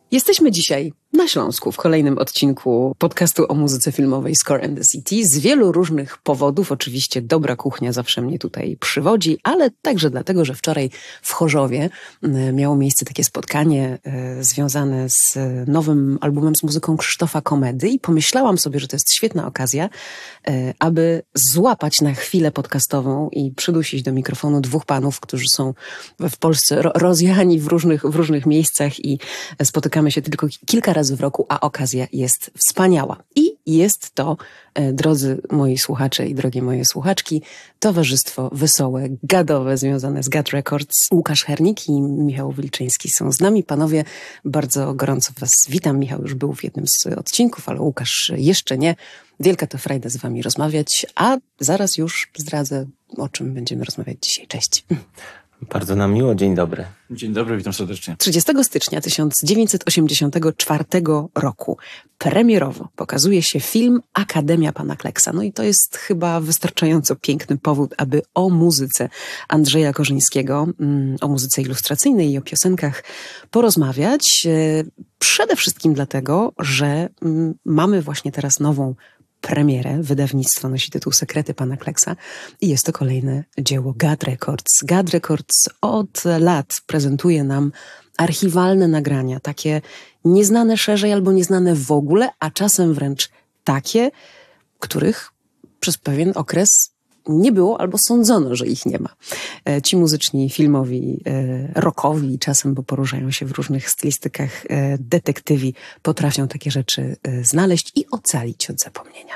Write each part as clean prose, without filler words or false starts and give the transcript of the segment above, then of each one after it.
Jesteśmy dzisiaj na Śląsku w kolejnym odcinku podcastu o muzyce filmowej Score and the City. Z wielu różnych powodów. Oczywiście dobra kuchnia zawsze mnie tutaj przywodzi, ale także dlatego, że wczoraj w Chorzowie miało miejsce takie spotkanie związane z nowym albumem z muzyką Krzysztofa Komedy i pomyślałam sobie, że to jest świetna okazja, aby złapać na chwilę podcastową i przydusić do mikrofonu dwóch panów, którzy są w Polsce rozjechani w różnych miejscach i spotykamy się tylko kilka razy w roku, a okazja jest wspaniała. I jest to, drodzy moi słuchacze i drogie moje słuchaczki, towarzystwo wesołe, gadowe, związane z Gad Records. Łukasz Hernik i Michał Wilczyński są z nami. Panowie, bardzo gorąco was witam. Michał już był w jednym z odcinków, ale Łukasz jeszcze nie. Wielka to frajda z wami rozmawiać, a zaraz już zdradzę, o czym będziemy rozmawiać dzisiaj. Cześć. Bardzo nam miło, dzień dobry. Dzień dobry, witam serdecznie. 30 stycznia 1984 roku premierowo pokazuje się film Akademia Pana Kleksa. No i to jest chyba wystarczająco piękny powód, aby o muzyce Andrzeja Korzyńskiego, o muzyce ilustracyjnej i o piosenkach porozmawiać. Przede wszystkim dlatego, że mamy właśnie teraz nową premierę. Wydawnictwo nosi tytuł Sekrety Pana Kleksa i jest to kolejne dzieło Gad Records. Gad Records od lat prezentuje nam archiwalne nagrania, takie nieznane szerzej albo nieznane w ogóle, a czasem wręcz takie, których przez pewien okres nie było albo sądzono, że ich nie ma. Ci muzyczni, filmowi, rockowi czasem, bo poruszają się w różnych stylistykach, detektywi potrafią takie rzeczy znaleźć i ocalić od zapomnienia.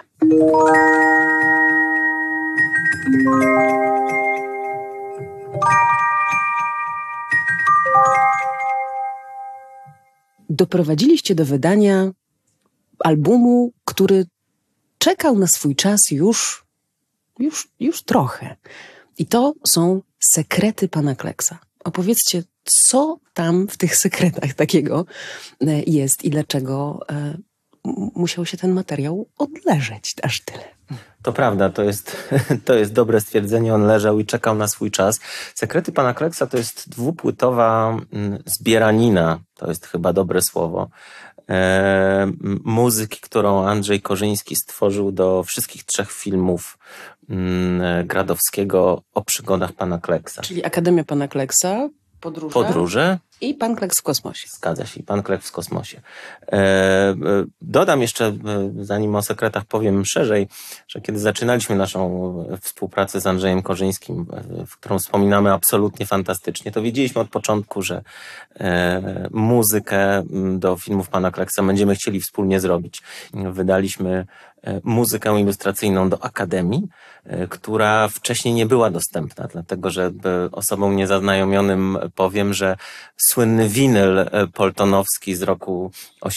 Doprowadziliście do wydania albumu, który czekał na swój czas już trochę. I to są Sekrety Pana Kleksa. Opowiedzcie, co tam w tych sekretach takiego jest i dlaczego musiał się ten materiał odleżeć aż tyle. To prawda, to jest dobre stwierdzenie, on leżał i czekał na swój czas. Sekrety Pana Kleksa to jest dwupłytowa zbieranina, to jest chyba dobre słowo, muzyki, którą Andrzej Korzyński stworzył do wszystkich trzech filmów Gradowskiego o przygodach Pana Kleksa. Czyli Akademia Pana Kleksa, Podróże i Pan Kleks w kosmosie. Zgadza się, Pan Kleks w kosmosie. Dodam jeszcze, zanim o sekretach powiem szerzej, że kiedy zaczynaliśmy naszą współpracę z Andrzejem Korzyńskim, w którą wspominamy absolutnie fantastycznie, to wiedzieliśmy od początku, że muzykę do filmów Pana Kleksa będziemy chcieli wspólnie zrobić. Wydaliśmy muzykę ilustracyjną do Akademii, która wcześniej nie była dostępna, dlatego że osobom niezaznajomionym powiem, że słynny winyl poltonowski z roku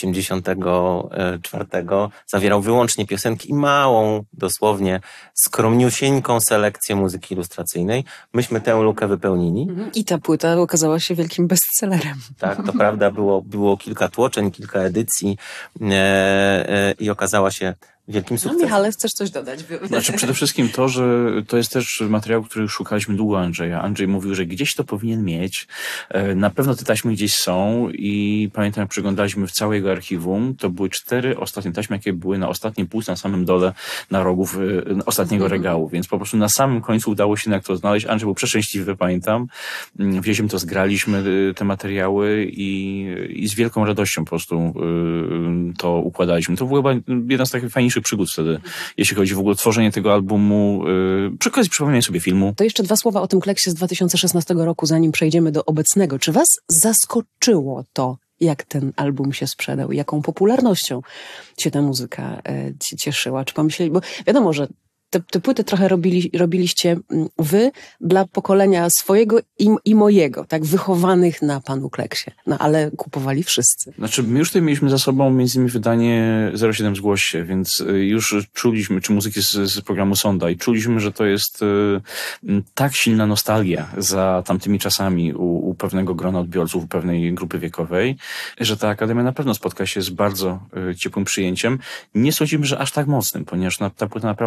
84 zawierał wyłącznie piosenki i małą, dosłownie skromniusieńką selekcję muzyki ilustracyjnej. Myśmy tę lukę wypełnili. I ta płyta okazała się wielkim bestsellerem. Tak, to prawda, było kilka tłoczeń, kilka edycji i okazała się wielkim sukcesem. No Michale, chcesz coś dodać? Znaczy przede wszystkim to, że to jest też materiał, który szukaliśmy długo Andrzeja. Andrzej mówił, że gdzieś to powinien mieć. Na pewno te taśmy gdzieś są i pamiętam, jak przyglądaliśmy w całe jego archiwum, to były 4 ostatnie taśmy, jakie były na ostatniej półce, na samym dole, na rogów ostatniego regału. Więc po prostu na samym końcu udało się jak to znaleźć. Andrzej był przeszczęśliwy, pamiętam. Wzięliśmy to, zgraliśmy te materiały i z wielką radością po prostu to układaliśmy. To była chyba jedna z takich fajniejszych przygód wtedy, jeśli chodzi w ogóle o tworzenie tego albumu, przy okazji przypomnienia sobie filmu. To jeszcze 2 słowa o tym Kleksie z 2016 roku, zanim przejdziemy do obecnego. Czy was zaskoczyło to, jak ten album się sprzedał, jaką popularnością się ta muzyka cieszyła? Czy pomyśleli, bo wiadomo, że te płyty trochę robiliście wy dla pokolenia swojego i mojego, tak, wychowanych na Panu Kleksie. No ale kupowali wszyscy. Znaczy, my już tutaj mieliśmy za sobą między innymi wydanie 07 Zgłoś się, więc już czuliśmy, czy muzyki z programu Sonda i czuliśmy, że to jest tak silna nostalgia za tamtymi czasami u pewnego grona odbiorców, u pewnej grupy wiekowej, że ta Akademia na pewno spotka się z bardzo ciepłym przyjęciem. Nie sądzimy, że aż tak mocnym, ponieważ ta płyta naprawdę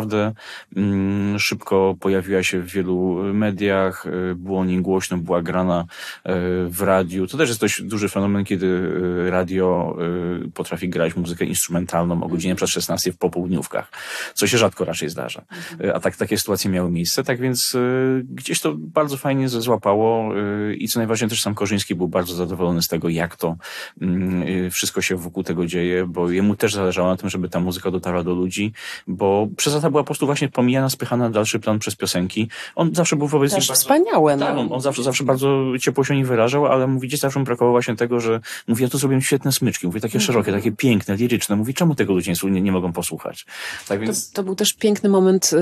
Szybko pojawiła się w wielu mediach, było o niej głośno, była grana w radiu. To też jest dość duży fenomen, kiedy radio potrafi grać muzykę instrumentalną o godzinie przed 16 w popołudniówkach, co się rzadko raczej zdarza. A takie sytuacje miały miejsce, tak więc gdzieś to bardzo fajnie złapało i co najważniejsze też sam Korzyński był bardzo zadowolony z tego, jak to wszystko się wokół tego dzieje, bo jemu też zależało na tym, żeby ta muzyka dotarła do ludzi, bo przez lata była po prostu właśnie pomijana, spychana na dalszy plan przez piosenki. On zawsze był wobec nich bardzo... Wspaniałe. Tak, on zawsze bardzo ciepło się o nich wyrażał, ale mówi, gdzieś zawsze mu brakowało właśnie tego, że mówi, ja tu zrobiłem świetne smyczki, mówi, takie szerokie, takie piękne, liryczne. Mówi, czemu tego ludzie nie mogą posłuchać? Tak więc... To był też piękny moment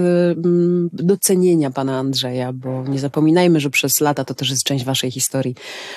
docenienia pana Andrzeja, bo nie zapominajmy, że przez lata to też jest część waszej historii.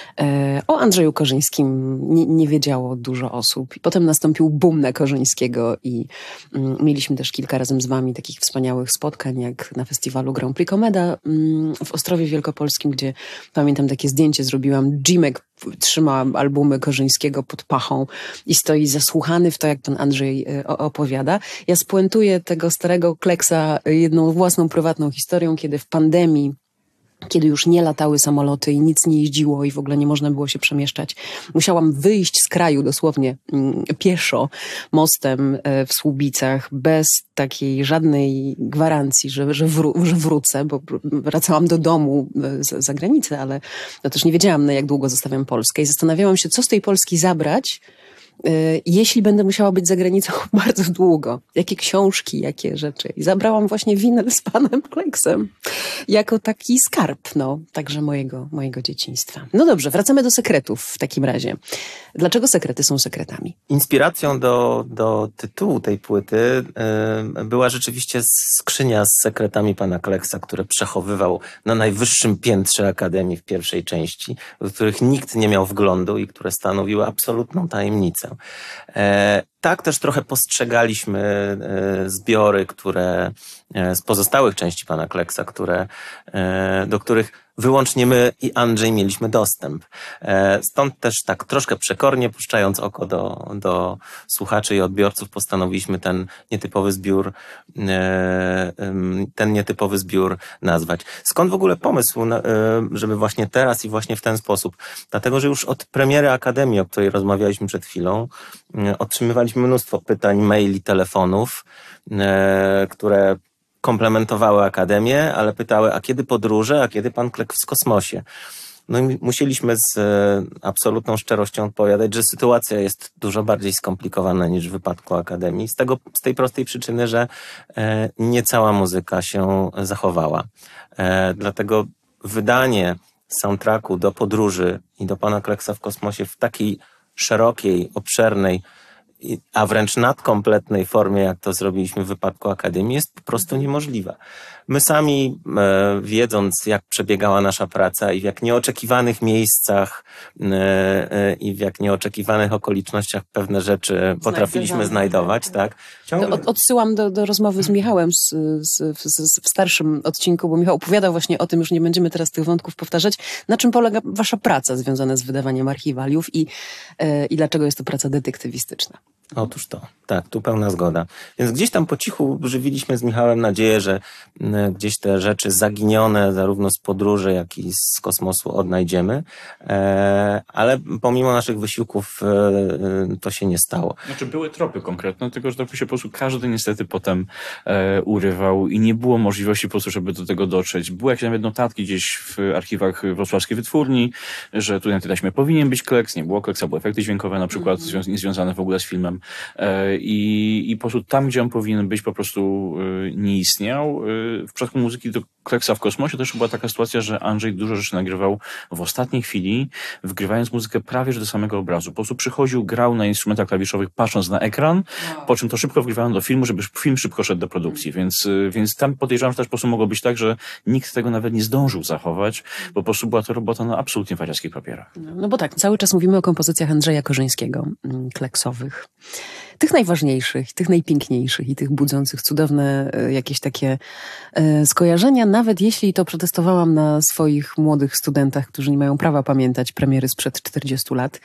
O Andrzeju Korzyńskim nie wiedziało dużo osób. Potem nastąpił boom na Korzyńskiego i mieliśmy też kilka razem z wami takich wspaniałych spotkań, jak na festiwalu Grand Prix Komeda w Ostrowie Wielkopolskim, gdzie pamiętam takie zdjęcie zrobiłam. Jimek trzyma albumy Korzyńskiego pod pachą i stoi zasłuchany w to, jak pan Andrzej opowiada. Ja spuentuję tego starego Kleksa jedną własną prywatną historią, kiedy w pandemii, kiedy już nie latały samoloty i nic nie jeździło i w ogóle nie można było się przemieszczać, musiałam wyjść z kraju dosłownie pieszo mostem w Słubicach bez takiej żadnej gwarancji, że wrócę, bo wracałam do domu za granicę, ale no też nie wiedziałam, na jak długo zostawiam Polskę i zastanawiałam się, co z tej Polski zabrać, jeśli będę musiała być za granicą bardzo długo. Jakie książki, jakie rzeczy. I zabrałam właśnie winyl z panem Kleksem jako taki skarb, także mojego dzieciństwa. No dobrze, wracamy do sekretów w takim razie. Dlaczego sekrety są sekretami? Inspiracją do tytułu tej płyty była rzeczywiście skrzynia z sekretami pana Kleksa, które przechowywał na najwyższym piętrze Akademii w pierwszej części, do których nikt nie miał wglądu i które stanowiły absolutną tajemnicę. Tak też trochę postrzegaliśmy zbiory, które z pozostałych części pana Kleksa, do których wyłącznie my i Andrzej mieliśmy dostęp. Stąd też tak troszkę przekornie, puszczając oko do słuchaczy i odbiorców, postanowiliśmy ten nietypowy zbiór nazwać. Skąd w ogóle pomysł, żeby właśnie teraz i właśnie w ten sposób? Dlatego, że już od premiery Akademii, o której rozmawialiśmy przed chwilą, otrzymywaliśmy mnóstwo pytań, maili, telefonów, które komplementowały Akademię, ale pytały, a kiedy podróże, a kiedy pan Kleks w kosmosie? No i musieliśmy z absolutną szczerością odpowiadać, że sytuacja jest dużo bardziej skomplikowana niż w wypadku Akademii. Z tej prostej przyczyny, że nie cała muzyka się zachowała. Dlatego wydanie soundtracku do podróży i do pana Kleksa w kosmosie w takiej szerokiej, obszernej, a wręcz nadkompletnej formie, jak to zrobiliśmy w wypadku Akademii, jest po prostu niemożliwe. My sami, wiedząc, jak przebiegała nasza praca i w jak nieoczekiwanych miejscach i w jak nieoczekiwanych okolicznościach pewne rzeczy potrafiliśmy znajdować, tak? Odsyłam do rozmowy z Michałem w starszym odcinku, bo Michał opowiadał właśnie o tym, już nie będziemy teraz tych wątków powtarzać, na czym polega wasza praca związana z wydawaniem archiwaliów i dlaczego jest to praca detektywistyczna. Otóż to, tak, tu pełna zgoda. Więc gdzieś tam po cichu żywiliśmy z Michałem nadzieję, że gdzieś te rzeczy zaginione zarówno z podróży, jak i z kosmosu odnajdziemy, ale pomimo naszych wysiłków to się nie stało. Znaczy były tropy konkretne, tylko że to się po prostu każdy niestety potem urywał i nie było możliwości po prostu, żeby do tego dotrzeć. Były jakieś nawet notatki gdzieś w archiwach Wrocławskiej Wytwórni, że tutaj na tej taśmie powinien być Kleks, nie było Kleksa, były efekty dźwiękowe na przykład niezwiązane w ogóle z filmem. I po prostu tam, gdzie on powinien być, po prostu nie istniał. W przypadku muzyki do Kleksa w kosmosie też była taka sytuacja, że Andrzej dużo rzeczy nagrywał w ostatniej chwili, wgrywając muzykę prawie że do samego obrazu. Po prostu przychodził, grał na instrumentach klawiszowych, patrząc na ekran, po czym to szybko wgrywano do filmu, żeby film szybko szedł do produkcji. Więc tam podejrzewam, że też po prostu mogło być tak, że nikt tego nawet nie zdążył zachować, bo po prostu była to robota na absolutnie wariackich papierach. No bo tak, cały czas mówimy o kompozycjach Andrzeja Korzyńskiego, kleksowych. Tych najważniejszych, tych najpiękniejszych i tych budzących cudowne jakieś takie skojarzenia, nawet jeśli to przetestowałam na swoich młodych studentach, którzy nie mają prawa pamiętać premiery sprzed 40 lat,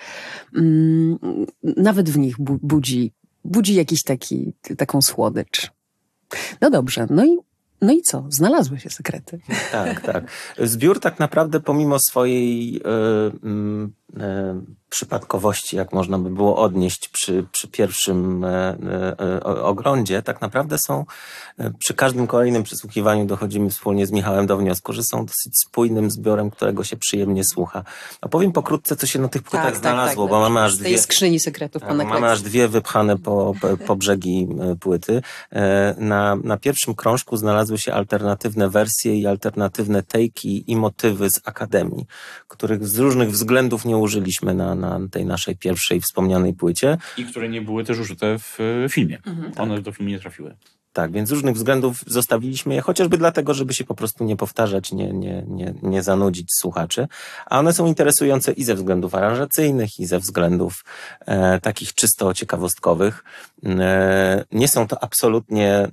nawet w nich budzi jakiś taką słodycz. No dobrze, no i No i co? Znalazły się sekrety. Tak, tak. Zbiór tak naprawdę pomimo swojej przypadkowości, jak można by było odnieść przy pierwszym oglądzie, tak naprawdę są przy każdym kolejnym przesłuchiwaniu dochodzimy wspólnie z Michałem do wniosku, że są dosyć spójnym zbiorem, którego się przyjemnie słucha. Opowiem pokrótce, co się na tych płytach znalazło, bo mamy aż z tej skrzyni sekretów pana Klecksa. Mamy aż dwie wypchane po brzegi płyty. Na pierwszym krążku znalazły się alternatywne wersje i alternatywne take'i i motywy z Akademii, których z różnych względów nie użyliśmy na tej naszej pierwszej wspomnianej płycie. I które nie były też użyte w filmie. One do filmu nie trafiły. Tak, więc z różnych względów zostawiliśmy je, chociażby dlatego, żeby się po prostu nie powtarzać, nie zanudzić słuchaczy. A one są interesujące i ze względów aranżacyjnych, i ze względów takich czysto ciekawostkowych. Nie są to absolutnie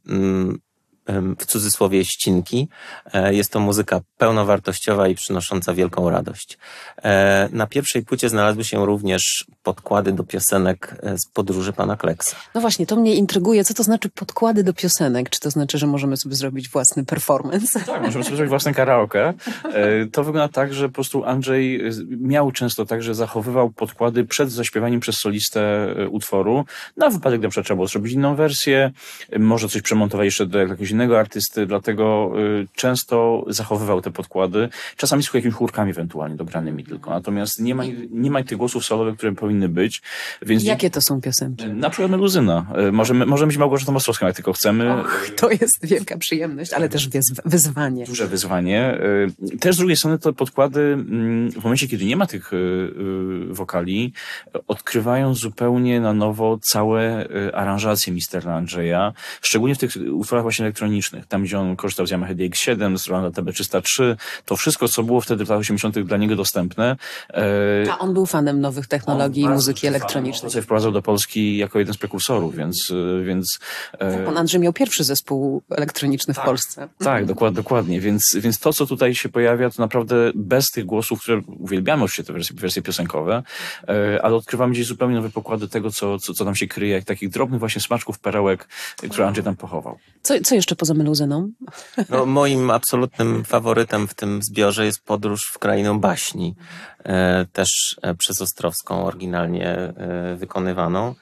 w cudzysłowie ścinki. Jest to muzyka pełnowartościowa i przynosząca wielką radość. Na pierwszej płycie znalazły się również podkłady do piosenek z podróży pana Klecksa. No właśnie, to mnie intryguje. Co to znaczy podkłady do piosenek? Czy to znaczy, że możemy sobie zrobić własny performance? Tak, możemy sobie zrobić własne karaoke. To wygląda tak, że po prostu Andrzej miał często tak, że zachowywał podkłady przed zaśpiewaniem przez solistę utworu. Na wypadek, gdy trzeba było zrobić inną wersję, może coś przemontować jeszcze do jakiegoś innego artysty, dlatego często zachowywał te podkłady, czasami z jakimiś chórkami ewentualnie dobranymi tylko. Natomiast nie ma tych głosów solowych, które powinny być. Więc jakie to są piosenki? Na przykład Meluzyna. Możemy być Małgorzatą Ostrowską, jak tylko chcemy. To jest wielka przyjemność, ale też wyzwanie. Duże wyzwanie. Też z drugiej strony te podkłady, w momencie, kiedy nie ma tych wokali, odkrywają zupełnie na nowo całe aranżacje Mistera Andrzeja, szczególnie w tych utworach właśnie elektronicznych. Tam, gdzie on korzystał z Yamaha DX7, z Rolanda TB303, to wszystko, co było wtedy w latach 80. dla niego dostępne. A on był fanem nowych technologii i muzyki elektronicznej. On sobie wprowadzał do Polski jako jeden z prekursorów, więc pan Andrzej miał pierwszy zespół elektroniczny w Polsce. Tak, dokładnie. Więc to, co tutaj się pojawia, to naprawdę bez tych głosów, które uwielbiamy oczywiście te wersje piosenkowe, ale odkrywamy gdzieś zupełnie nowe pokłady tego, co tam się kryje, jak takich drobnych właśnie smaczków, perełek, które Andrzej tam pochował. Co jeszcze poza Meluzyną? No, moim absolutnym faworytem w tym zbiorze jest Podróż w krainę baśni, też przez Ostrowską oryginalnie wykonywaną.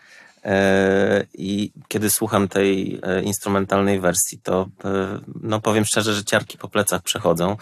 I kiedy słucham tej instrumentalnej wersji, to no powiem szczerze, że ciarki po plecach przechodzą.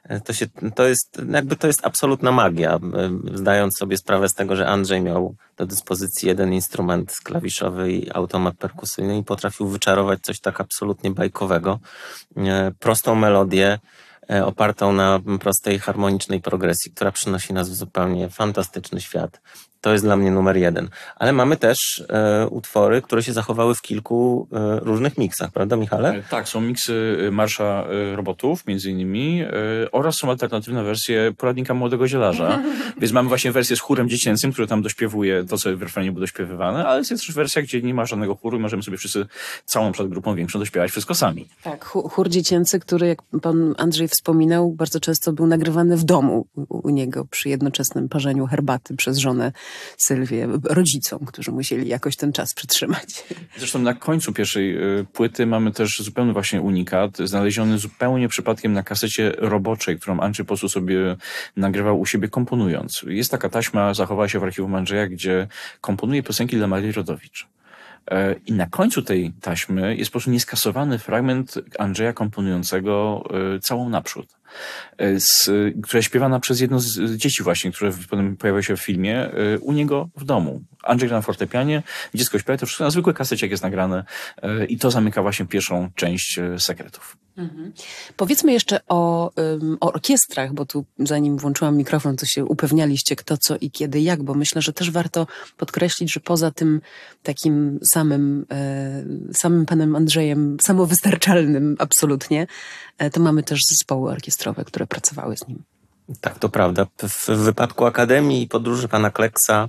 To jest absolutna magia, zdając sobie sprawę z tego, że Andrzej miał do dyspozycji jeden instrument klawiszowy i automat perkusyjny i potrafił wyczarować coś tak absolutnie bajkowego. Prostą melodię opartą na prostej harmonicznej progresji, która przynosi nas w zupełnie fantastyczny świat. To jest dla mnie numer jeden. Ale mamy też utwory, które się zachowały w kilku różnych miksach, prawda, Michale? Tak, są miksy Marsza Robotów, między innymi, oraz są alternatywne wersje Poradnika Młodego Zielarza. Więc mamy właśnie wersję z chórem dziecięcym, który tam dośpiewuje to, co w refrenie było dośpiewywane, ale jest też wersja, gdzie nie ma żadnego chóru i możemy sobie wszyscy, całą przed grupą większą, dośpiewać wszystko sami. Tak, chór dziecięcy, który, jak pan Andrzej wspominał, bardzo często był nagrywany w domu u niego przy jednoczesnym parzeniu herbaty przez żonę Sylwię, rodzicom, którzy musieli jakoś ten czas przytrzymać. Zresztą na końcu pierwszej płyty mamy też zupełny właśnie unikat, znaleziony zupełnie przypadkiem na kasecie roboczej, którą Andrzej po prostu sobie nagrywał u siebie komponując. Jest taka taśma, zachowała się w archiwum Andrzeja, gdzie komponuje piosenki dla Marii Rodowicz. I na końcu tej taśmy jest po prostu nieskasowany fragment Andrzeja komponującego całą naprzód, która śpiewana przez jedno z dzieci właśnie, które potem pojawiają się w filmie, u niego w domu. Andrzej gra na fortepianie, dziecko śpiewa, to wszystko na zwykłej kasecie, jak jest nagrane, i to zamyka właśnie pierwszą część sekretów. Mhm. Powiedzmy jeszcze o orkiestrach, bo tu zanim włączyłam mikrofon, to się upewnialiście kto, co i kiedy, jak, bo myślę, że też warto podkreślić, że poza tym takim samym panem Andrzejem, samowystarczalnym absolutnie, to mamy też zespoły orkiestrowe, które pracowały z nim. Tak, to prawda. W wypadku Akademii i podróży pana Klecksa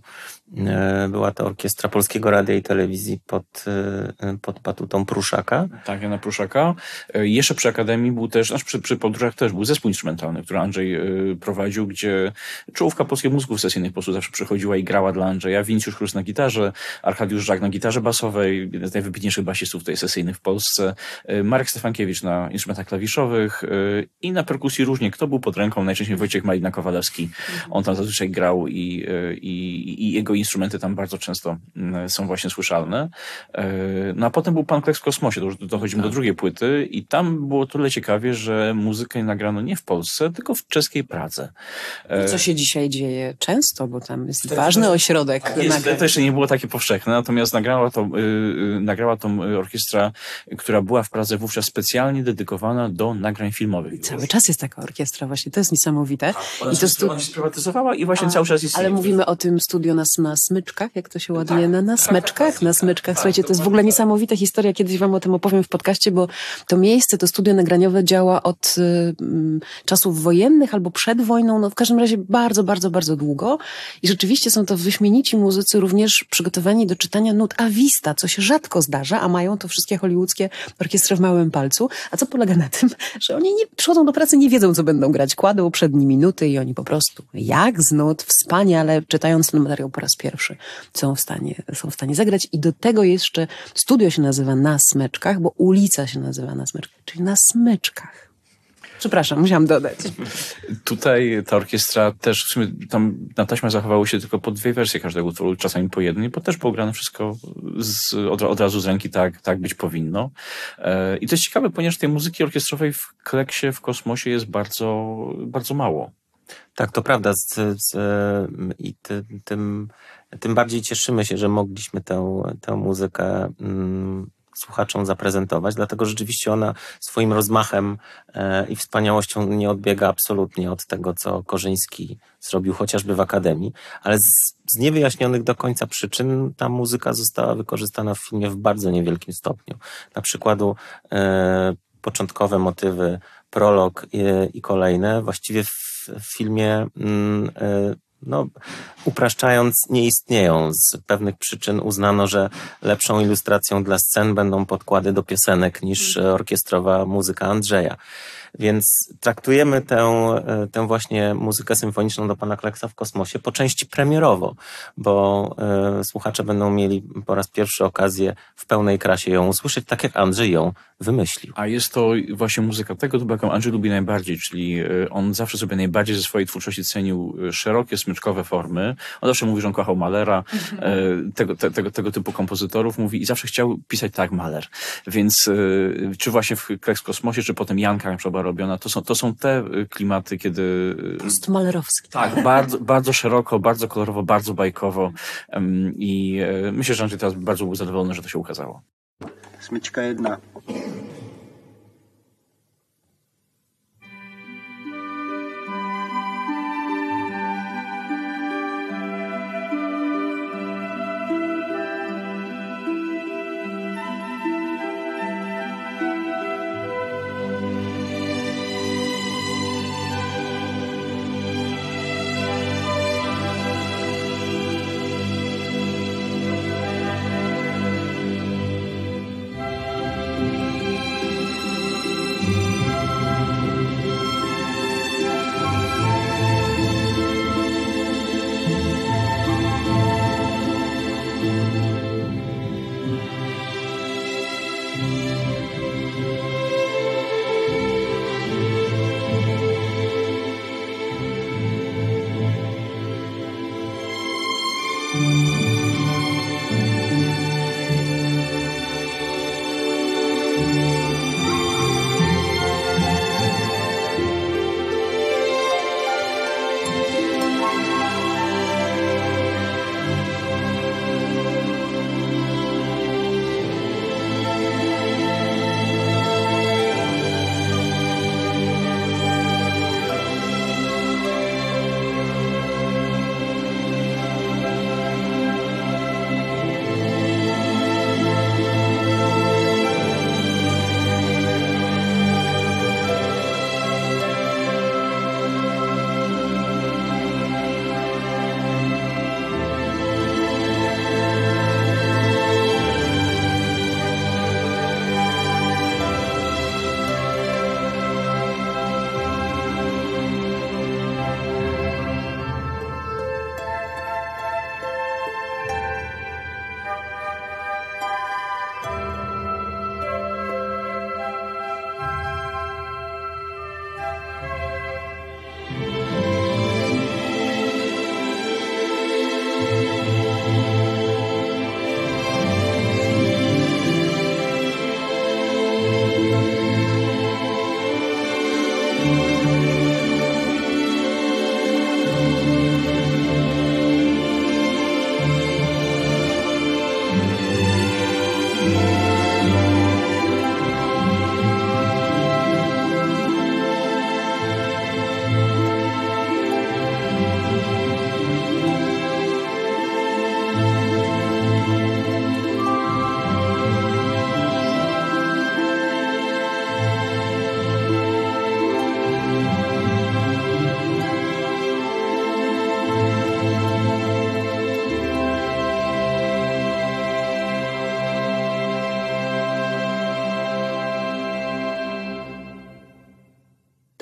Była to orkiestra Polskiego Radia i Telewizji pod batutą Pruszaka. Tak, Jana Pruszaka. Jeszcze przy Akademii był też, przy podróżach też był zespół instrumentalny, który Andrzej prowadził, gdzie czołówka polskich muzyków sesyjnych po prostu zawsze przychodziła i grała dla Andrzeja. Wincjusz Chrust na gitarze, Arkadiusz Żak na gitarze basowej, jeden z najwybitniejszych basistów tutaj sesyjnych w Polsce, Marek Stefankiewicz na instrumentach klawiszowych i na perkusji różnie. Kto był pod ręką? Najczęściej Wojciech Malina-Kowalewski. On tam zazwyczaj grał i jego instrumenty tam bardzo często są właśnie słyszalne. No a potem był Pan Kleks w kosmosie, to już dochodzimy do drugiej płyty i tam było tyle ciekawie, że muzykę nagrano nie w Polsce, tylko w czeskiej Pradze. Co się dzisiaj dzieje często, bo tam jest ważny ośrodek. To jeszcze nie było takie powszechne, natomiast nagrała to orkiestra, która była w Pradze wówczas specjalnie dedykowana do nagrań filmowych. Cały czas jest taka orkiestra właśnie, to jest niesamowite. Ona się sprywatyzowała i właśnie cały czas istnieje. Ale mówimy o tym studio na smyczkach, jak to się ładuje, na smyczkach. Na smyczkach. Słuchajcie, to jest w ogóle niesamowita historia, kiedyś wam o tym opowiem w podcaście, bo to miejsce, to studio nagraniowe działa od czasów wojennych albo przed wojną, no w każdym razie bardzo, bardzo, bardzo długo i rzeczywiście są to wyśmienici muzycy, również przygotowani do czytania nut a vista, co się rzadko zdarza, a mają to wszystkie hollywoodzkie orkiestry w małym palcu. A co polega na tym, że oni nie przychodzą do pracy, nie wiedzą, co będą grać. Kładą przed nimi nuty i oni po prostu jak z nut, wspaniale, czytając ten materiał po raz pierwszy, są w stanie zagrać i do tego jeszcze studio się nazywa Na Smyczkach, bo ulica się nazywa Na Smyczkach, czyli na smyczkach. Przepraszam, musiałam dodać. Tutaj ta orkiestra też, w sumie tam na taśmach zachowały się tylko po 2 wersje każdego utworu, czasami po jednej, bo też było grane wszystko od razu z ręki, tak być powinno. I to jest ciekawe, ponieważ tej muzyki orkiestrowej w Kleksie, w Kosmosie jest bardzo, bardzo mało. Tak, to prawda. Tym bardziej cieszymy się, że mogliśmy tę muzykę słuchaczom zaprezentować, dlatego rzeczywiście ona swoim rozmachem i wspaniałością nie odbiega absolutnie od tego, co Korzyński zrobił chociażby w Akademii, ale z niewyjaśnionych do końca przyczyn ta muzyka została wykorzystana w filmie w bardzo niewielkim stopniu. Na przykładu początkowe motywy, prolog i kolejne właściwie w filmie upraszczając, nie istnieją. Z pewnych przyczyn uznano, że lepszą ilustracją dla scen będą podkłady do piosenek niż orkiestrowa muzyka Andrzeja. Więc traktujemy tę właśnie muzykę symfoniczną do Pana Kleksa w Kosmosie po części premierowo, bo słuchacze będą mieli po raz pierwszy okazję w pełnej krasie ją usłyszeć, tak jak Andrzej ją wymyślił. A jest to właśnie muzyka tego typu, jaką Andrzej lubi najbardziej, czyli on zawsze sobie najbardziej ze swojej twórczości cenił szerokie, smyczkowe formy. On zawsze mówi, że on kochał Mahlera, tego typu kompozytorów mówi i zawsze chciał pisać tak Mahler. Więc czy właśnie w Kleks w Kosmosie, czy potem Janka na przykład robiona, to są te klimaty, kiedy... Postmalerowski. Tak, bardzo, bardzo szeroko, bardzo kolorowo, bardzo bajkowo i myślę, że Andrzej teraz bardzo był zadowolony, że to się ukazało. Smyczka 1.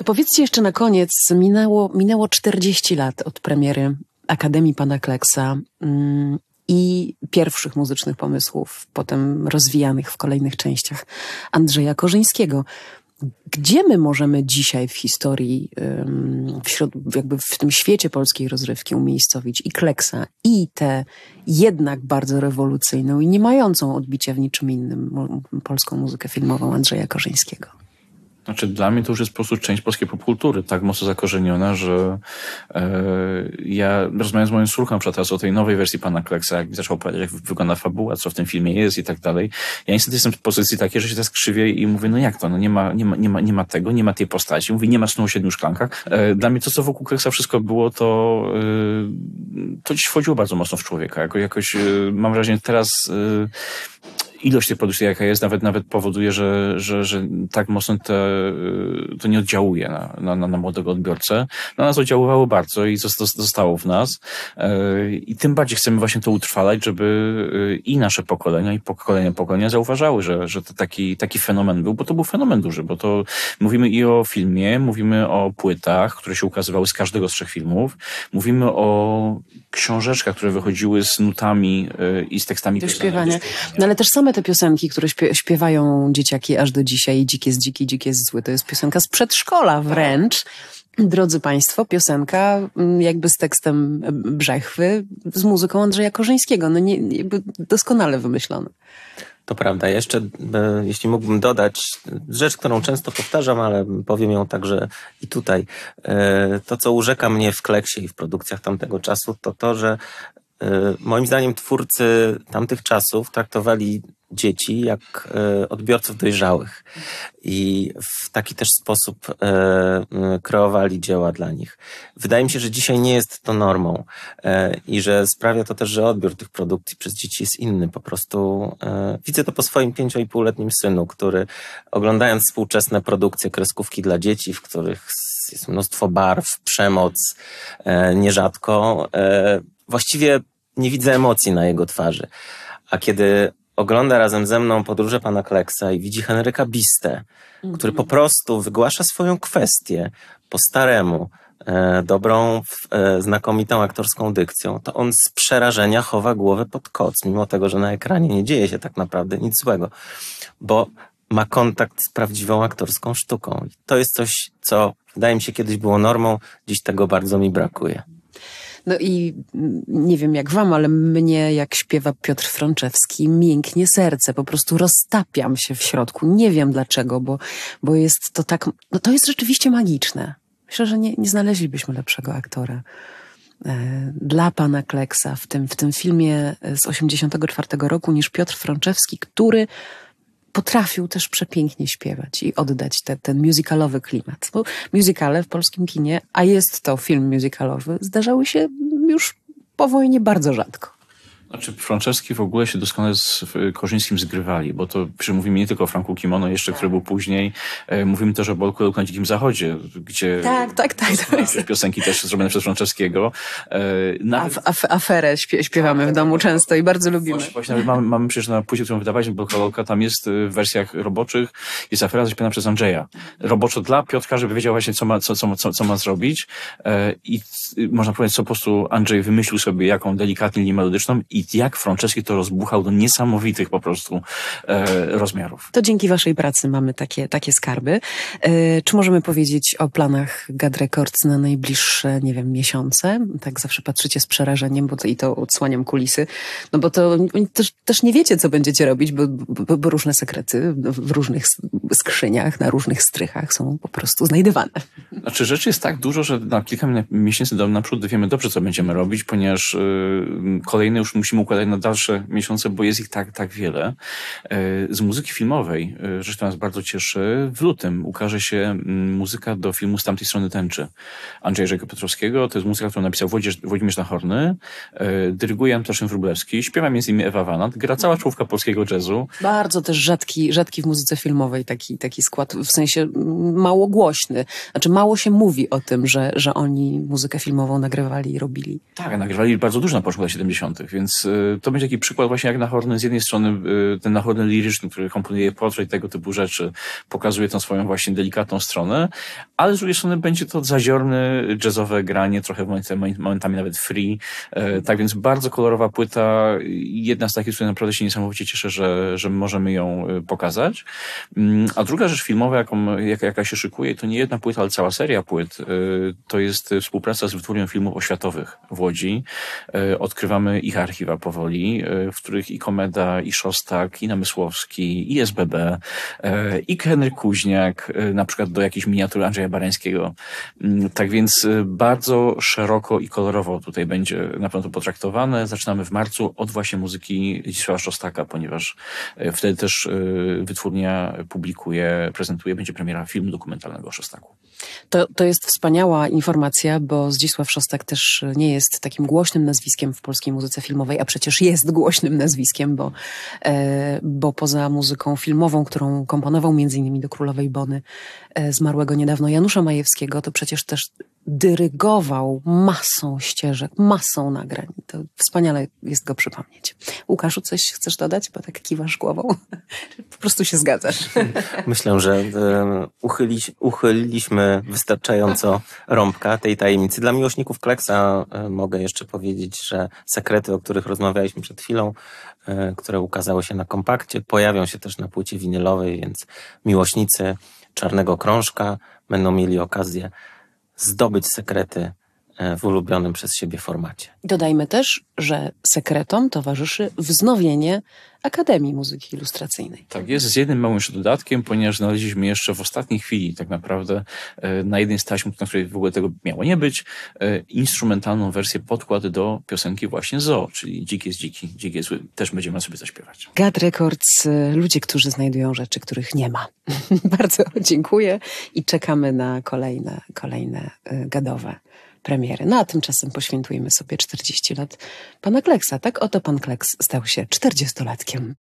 powiedzcie jeszcze na koniec, minęło 40 lat od premiery Akademii Pana Kleksa i pierwszych muzycznych pomysłów, potem rozwijanych w kolejnych częściach Andrzeja Korzyńskiego. Gdzie my możemy dzisiaj w historii, jakby w tym świecie polskiej rozrywki umiejscowić i Kleksa, i tę jednak bardzo rewolucyjną i nie mającą odbicia w niczym innym polską muzykę filmową Andrzeja Korzyńskiego? Znaczy, dla mnie to już jest po prostu część polskiej popkultury, tak mocno zakorzeniona, że ja rozmawiam z moją córką teraz o tej nowej wersji Pana Kleksa, jak zaczął opowiadać, jak wygląda fabuła, co w tym filmie jest i tak dalej. Ja niestety jestem w pozycji takiej, że się teraz krzywię i mówię, no jak to? No nie ma tego, nie ma tej postaci. Mówię, nie ma Snu o 7 szklankach. Dla mnie to, co wokół Kleksa wszystko było, to dziś wchodziło bardzo mocno w człowieka. Jakoś mam wrażenie teraz ilość tej produkcji, jaka jest, nawet powoduje, że tak mocno to nie oddziałuje na młodego odbiorcę. Na nas oddziaływało bardzo i zostało w nas. I tym bardziej chcemy właśnie to utrwalać, żeby i nasze pokolenia, i pokolenia zauważały, że to taki fenomen był, bo to był fenomen duży, bo to mówimy i o filmie, mówimy o płytach, które się ukazywały z każdego z 3 filmów, mówimy o książeczkach, które wychodziły z nutami i z tekstami do śpiewania. No ale też same te piosenki, które śpiewają dzieciaki aż do dzisiaj, Dzik jest dziki, dzik jest zły, to jest piosenka z przedszkola wręcz. Drodzy Państwo, piosenka jakby z tekstem Brzechwy, z muzyką Andrzeja Korzyńskiego. No nie, jakby doskonale wymyślone. To prawda. Jeszcze, jeśli mógłbym dodać rzecz, którą często powtarzam, ale powiem ją także i tutaj. To, co urzeka mnie w Kleksie i w produkcjach tamtego czasu, to to, że moim zdaniem twórcy tamtych czasów traktowali dzieci jak odbiorców dojrzałych i w taki też sposób kreowali dzieła dla nich. Wydaje mi się, że dzisiaj nie jest to normą i że sprawia to też, że odbiór tych produkcji przez dzieci jest inny. Po prostu widzę to po swoim 5,5-letnim synu, który oglądając współczesne produkcje, kreskówki dla dzieci, w których jest mnóstwo barw, przemoc, nierzadko, właściwie nie widzę emocji na jego twarzy. A kiedy ogląda razem ze mną Podróże Pana Kleksa i widzi Henryka Bistę, który po prostu wygłasza swoją kwestię po staremu, dobrą, znakomitą aktorską dykcją, to on z przerażenia chowa głowę pod koc, mimo tego, że na ekranie nie dzieje się tak naprawdę nic złego, bo ma kontakt z prawdziwą aktorską sztuką. I to jest coś, co wydaje mi się kiedyś było normą, dziś tego bardzo mi brakuje. No i nie wiem jak wam, ale mnie, jak śpiewa Piotr Frączewski, mięknie serce. Po prostu roztapiam się w środku. Nie wiem dlaczego, bo jest to tak... No to jest rzeczywiście magiczne. Myślę, że nie znaleźlibyśmy lepszego aktora dla Pana Kleksa w tym filmie z 1984 roku niż Piotr Frączewski, który potrafił też przepięknie śpiewać i oddać ten musicalowy klimat. Bo musicale w polskim kinie, a jest to film musicalowy, zdarzały się już po wojnie bardzo rzadko. Znaczy, Frączewski w ogóle się doskonale z Korzyńskim zgrywali, bo to mówimy nie tylko o Franku Kimono jeszcze, który był później, mówimy też o Bolku na Dzikim Zachodzie, gdzie tak. To jest piosenki też zrobione przez Frączewskiego. Aferę śpiewamy w domu często i bardzo lubimy. Właśnie mamy przecież na płycie, którą wydawaliśmy, Bolka, tam jest w wersjach roboczych, jest afera zaśpiewana przez Andrzeja. Roboczo dla Piotrka, żeby wiedział właśnie, co ma zrobić. I można powiedzieć, co po prostu Andrzej wymyślił sobie, jaką delikatnie linię melodyczną i jak Frączewski to rozbuchał do niesamowitych po prostu rozmiarów. To dzięki waszej pracy mamy takie skarby. Czy możemy powiedzieć o planach Gad Records na najbliższe, nie wiem, miesiące? Tak zawsze patrzycie z przerażeniem, i to odsłaniam kulisy, no bo to też nie wiecie, co będziecie robić, bo różne sekrety w różnych skrzyniach, na różnych strychach są po prostu znajdywane. Znaczy, rzeczy jest tak dużo, że na kilka miesięcy naprzód wiemy dobrze, co będziemy robić, ponieważ kolejne już musimy układać na dalsze miesiące, bo jest ich tak wiele. Z muzyki filmowej, rzecz, która nas bardzo cieszy, w lutym ukaże się muzyka do filmu Z tamtej strony tęczy Andrzeja Piotrowskiego. To jest muzyka, którą napisał Włodzimierz Nachorny, dyryguje Antaszyn Wróblewski, śpiewa między innymi Ewa Wanat, gra cała czołówka polskiego jazzu. Bardzo też rzadki w muzyce filmowej taki skład, w sensie mało głośny. Znaczy mało się mówi o tym, że oni muzykę filmową nagrywali i robili. Tak, nagrywali bardzo dużo na początku lat 70., więc Więc to będzie taki przykład właśnie jak Nahorny. Z jednej strony ten Nahorny liryczny, który komponuje portret, tego typu rzeczy, pokazuje tą swoją właśnie delikatną stronę, ale z drugiej strony będzie to zaziorne, jazzowe granie, trochę momentami nawet free. Tak więc bardzo kolorowa płyta. Jedna z takich, której naprawdę się niesamowicie cieszę, że możemy ją pokazać. A druga rzecz filmowa, jaka się szykuje, to nie jedna płyta, ale cała seria płyt. To jest współpraca z Wytwórnią Filmów Oświatowych w Łodzi. Odkrywamy ich archiwa powoli, w których i Komeda, i Szostak, i Namysłowski, i SBB, i Henryk Kuźniak, na przykład do jakiejś miniatury Andrzeja Barańskiego. Tak więc bardzo szeroko i kolorowo tutaj będzie na pewno potraktowane. Zaczynamy w marcu od właśnie muzyki Zdzisława Szostaka, ponieważ wtedy też wytwórnia publikuje, prezentuje, będzie premiera filmu dokumentalnego o Szostaku. To jest wspaniała informacja, bo Zdzisław Szostak też nie jest takim głośnym nazwiskiem w polskiej muzyce filmowej, a przecież jest głośnym nazwiskiem, bo poza muzyką filmową, którą komponował m.in. do Królowej Bony zmarłego niedawno Janusza Majewskiego, to przecież też dyrygował masą ścieżek, masą nagrań. To wspaniale jest go przypomnieć. Łukaszu, coś chcesz dodać? Bo tak kiwasz głową. Po prostu się zgadzasz. Myślę, że uchyliliśmy wystarczająco rąbka tej tajemnicy. Dla miłośników Kleksa mogę jeszcze powiedzieć, że sekrety, o których rozmawialiśmy przed chwilą, które ukazały się na kompakcie, pojawią się też na płycie winylowej, więc miłośnicy Czarnego Krążka będą mieli okazję zdobyć sekrety w ulubionym przez siebie formacie. Dodajmy też, że sekretom towarzyszy wznowienie Akademii Muzyki Ilustracyjnej. Tak jest, z jednym małym jeszcze dodatkiem, ponieważ znaleźliśmy jeszcze w ostatniej chwili tak naprawdę na jednej z taśm, na której w ogóle tego miało nie być, instrumentalną wersję podkład do piosenki właśnie Zoo, czyli Dzik jest dziki, dzik jest zły. Też będziemy sobie zaśpiewać. Gad Records, ludzie, którzy znajdują rzeczy, których nie ma. Bardzo dziękuję i czekamy na kolejne gadowe premiery. No a tymczasem poświętujemy sobie 40 lat pana Kleksa. Tak oto pan Kleks stał się 40-latkiem.